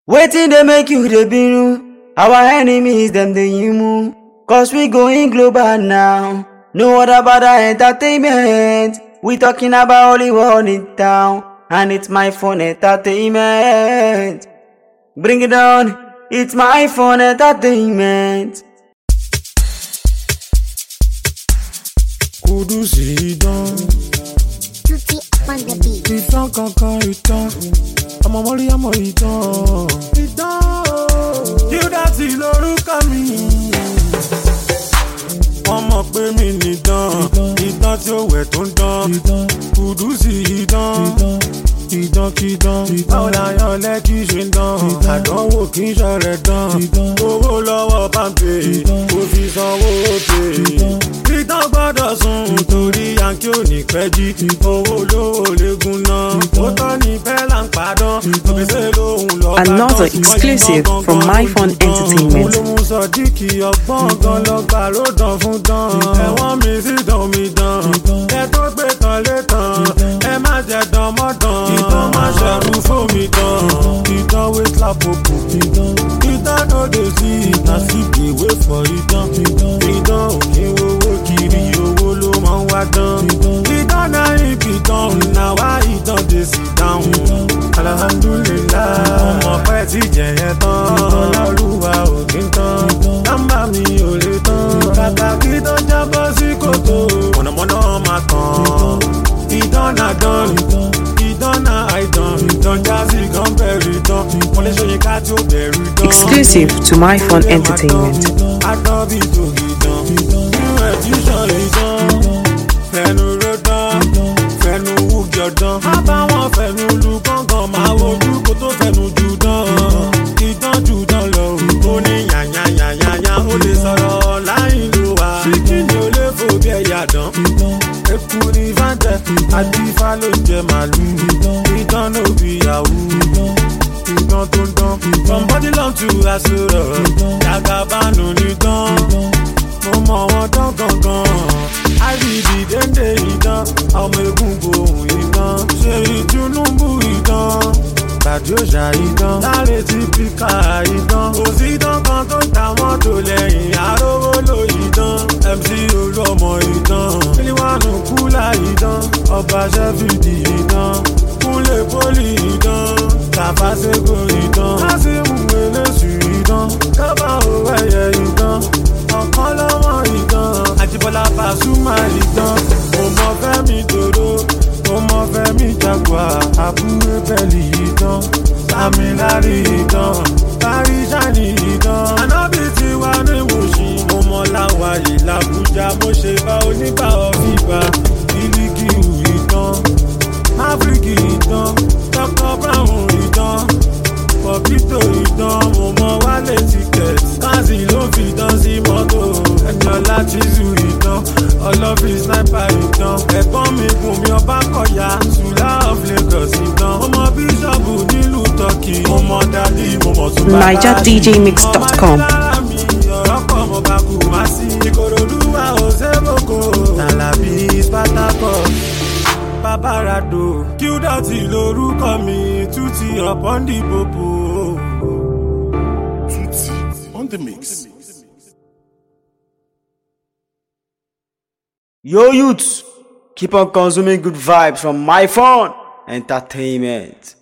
Waiting they make you the binu. Our enemies them the yimu. Cause we going global now. No other about our entertainment. We talking about Hollywood in town. And it's my phone entertainment. Bring it down. It's my phone entertainment. Kudusi idan. Tutti up on the beat. Idan kankan idan. Ọmọ mọ́rí ọmọ idan. Idan. Qdotty lórúkọ mi. Wọ́n mọ̀ pé mi nìdan. Idan tí ó wẹ̀ tó ń dán. Kudusi idan. Idan kídan. Báwo la yan lẹ́kí ṣe ń dán? Àdánwò kì í ṣọ̀rẹ̀ dán. Owó lọ́wọ́ pàmpé. Kò fi sanwó òkè. Idan gbọ́dọ̀ sùn torí yankí ò ní pẹ́ jí. Owó lówó léegun náà. Ó tọ́ ní bẹ́là ń padàn. Òbèsè lòun lọ bá dán. Another exclusive from MyPhone Entertainment. Olóhùn Sọ̀díkì ọgbọ́n gan lọ́gbà ló dán fún dán. Ẹ̀wọ̀n mi sì dán mi dán. Ẹ tó gbé tán lé tán. Ẹ má jẹ dán mọ́ dán. Ìdán má ṣẹ̀rù fún mi dán. Ìdán wé lápòpò. Ìdán no dey see. Na still dey wait for ìdán. Ìdán ò kí ń wowó kiri. Owó ló máa ń wá dán. Ìdán náà ibi dán. Na wá ìdán dey sit down. Alhamdulillah. Ọmọ pẹ́ ti jẹ̀yẹ tán. Ọlọ́rùwà ò kí ń tán. Nọ́mbà mi ò lè tán. Kàkà kí tó jábọ́ sí kòtò. Mọ̀nàmọ́ná máa tàn. Ìdán náà dán. Ìdán náà àìdán. Ìdán jásí kan bẹ̀rù ìdán. Mo lè ṣòyìn ká tí ó bẹ̀rù ìdán. Exclusive to MyPhone Entertainment. Adán bí tòkì dán. Nínú ẹ̀díṣàn ìdán. Fẹ̀nu ró dán. Fẹ̀nu wújọ dán. Má bá wọn fẹ̀nu lu gángan. Máa wojú kó tó fẹ̀nu jù dán. Ìdán jù dán lọ. Ó ní yànyànyànyànyà. Ó lè sọ̀rọ̀ láì lo wa. Ṣíkìnì ò lè fò bí ẹ̀yà dán. Eku ni fáńtẹ̀. Adífá ló jẹ màlúù. Ìdán ló bí yahoo. Ìdán tó ń dán. Somebody love to àṣírọ̀. Jàgàbánu ní dán. Mo mọ̀ wọ́n dán gangan. IBD dénde ìdán. Ọmọ egungun ìdán. Ṣé ìtúnúbù ìdán? Tàbí òṣà ìdán. Láre ti píkà ìdán. Kò sí ìdán kan tó ń ta mọ́tò lẹ́yìn arówó ló ìdán. MC olú ọmọ ìdán. Kílíwánù kúlà ìdán. Ọba Ṣẹ́fìdì ìdán. Kúnlé pólì ìdán. Tàfàṣẹ́gò ìdán. Kásímù eléṣù ìdán. Kábà òwe ẹ̀yẹ ìdán. Ọ̀kan lọ́mọ ìdán. Àjíbọ́lá Pasuma ìdán. Mo mọ Fẹ́mi Dòdò. Mo mọ Fẹ́mi Jaguar. Àbúrò bẹ́ẹ̀lì ìdán. Samilari ìdán. Paríṣàní ìdán. Ànábì ti wá ní Mùṣín. Mo mọ Láwàyè l'Àbújá. Mo ṣe bá oníbà ọ̀fìbà. Ìlíkìú ìdán. Máfíríkì ìdán. Dr. Brown ìdán. Pọ̀pítò ìdán. Mo mọ Wálé Ticket. Káàsì ló fi dán sí mọ́tò. Ẹ̀jọ̀lá Tìzù ìdán. Ọlọ́fin sniper ìdán. Ẹ̀gbọ́n mi Bùnmi Ọbákọ̀yà. Sùlá of Lagos ìdán. Mo mọ Bíṣọ̀bù nílùú Tọ́kì. Mo mọ Dálí, mo mọ Tùbà. NigerDJMix.com. Ọ̀rọ̀ pọ̀ mo bá kú má sí. Ìkòròdúwà ò sébòkò. Tàlàbí Spartacus. Babarado. Qdotty lórúkọ mi. Tutti upon the popo. Tutti on the mix. Yo youths, keep on consuming good vibes from MyPhone Entertainment.